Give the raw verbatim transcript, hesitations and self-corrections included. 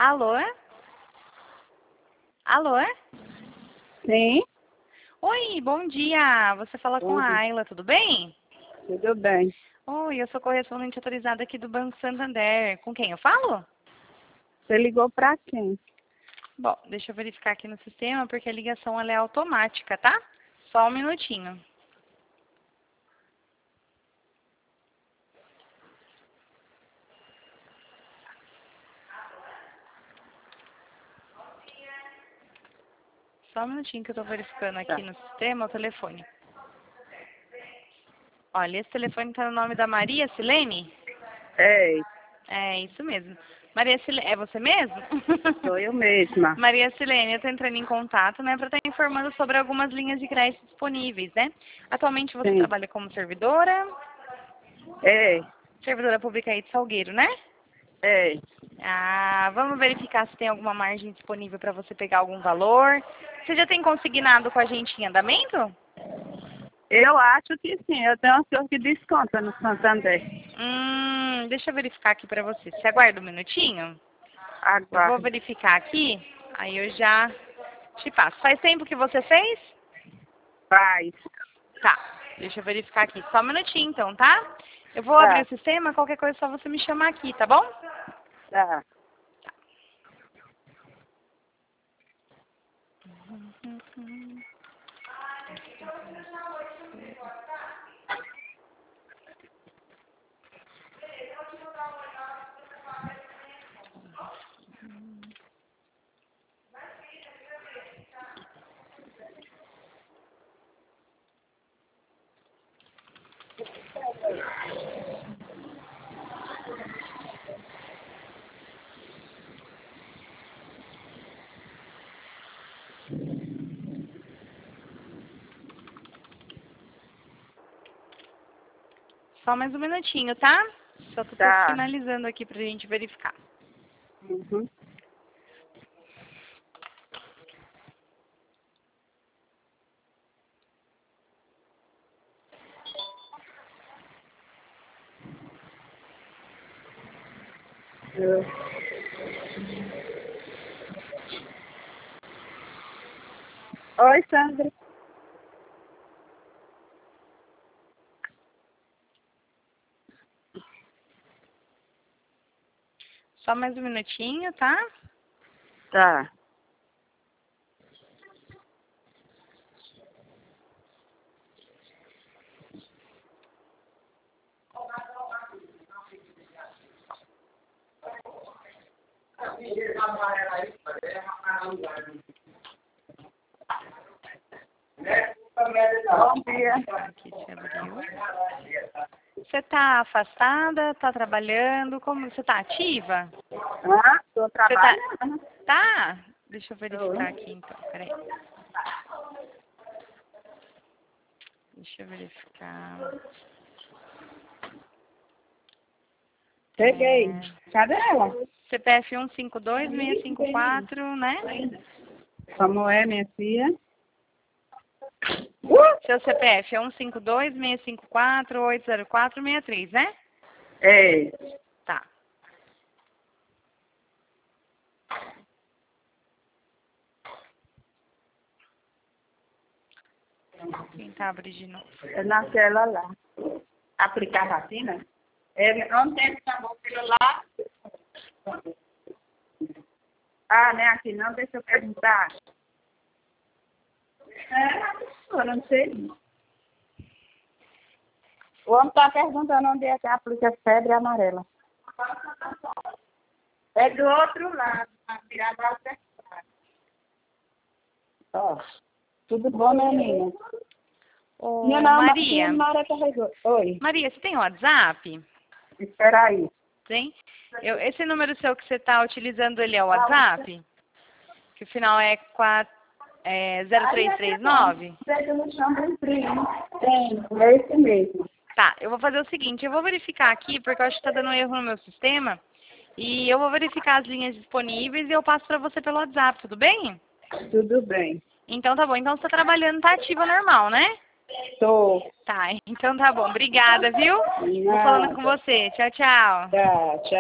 Alô? Alô? Sim, Oi, bom dia. Você fala com bom a dia. Ayla, tudo bem? Tudo bem. Oi, eu sou correspondente autorizada aqui do Banco Santander. Com quem eu falo? Você ligou pra quem? Bom, deixa eu verificar aqui no sistema, porque a ligação ela é automática, tá? Só um minutinho. Só um minutinho que eu tô verificando Tá. aqui no sistema o telefone. Olha, esse telefone tá no nome da Maria Silene? É, É, isso mesmo. Maria Silene, é você mesmo? sou eu mesma. Maria Silene, eu estou entrando em contato, né, para estar informando sobre algumas linhas de crédito disponíveis, né? Atualmente você Sim. trabalha como servidora, É, servidora pública aí de Salgueiro, né? é. Ah, vamos verificar se tem alguma margem disponível para você pegar algum valor. Você já tem consignado com a gente em andamento? Eu acho que sim. Eu tenho um senhor que desconta no Santander. Hum, deixa eu verificar aqui para você. Você aguarda um minutinho? Eu vou Aguarde. verificar aqui, aí eu já te passo. Faz tempo que você fez? Faz. Tá, deixa eu verificar aqui. Só um minutinho então, tá? Eu vou abrir Tá, o sistema, qualquer coisa é só você me chamar aqui, tá bom? tá. Só mais um minutinho, tá? Só tô, tô Tá. finalizando aqui pra gente verificar. Uhum. Eu- Oi, Sandra. Só mais um minutinho, tá? Tá. Bom dia. Aqui se abriu. Você tá afastada? Tá trabalhando? Como você tá ativa? Ah, tô Você tá... trabalhando. Tá? Deixa eu verificar Tô. aqui então, peraí. Deixa eu verificar. Cheguei. É... Cadê ela? C P F um cinco dois seis cinco quatro, né? Como é, minha filha? Seu C P F é um cinco dois seis cinco quatro oito zero quatro seis três, né? É. Tá. Tentar abrir de novo. É naquela lá. Aplicar vacina? É, ontem chamou aquilo lá. Ah, né? Aqui não, deixa eu perguntar. É, eu não sei. O homem está perguntando onde é que aplica febre amarela. É do outro lado, na tirada alternativa. Ó, tudo bom, né, menina? Ô, Minha não, Maria. minha Maria carregou. Oi, Maria, você tem WhatsApp? espera aí. Tem? Eu, esse número seu que você está utilizando, ele é o WhatsApp? Que o final é, quatro, é zero três três nove? Você não chama de primo. Tem, é esse mesmo. Tá, eu vou fazer o seguinte, eu vou verificar aqui, porque eu acho que está dando erro no meu sistema, e eu vou verificar as linhas disponíveis e eu passo para você pelo WhatsApp, tudo bem? Tudo bem. Então tá bom, então você tá trabalhando, tá ativa normal, né? Tô. Tá, então tá bom, obrigada, viu? Vou falando com Nada. você, tchau, tchau. Tá, tchau.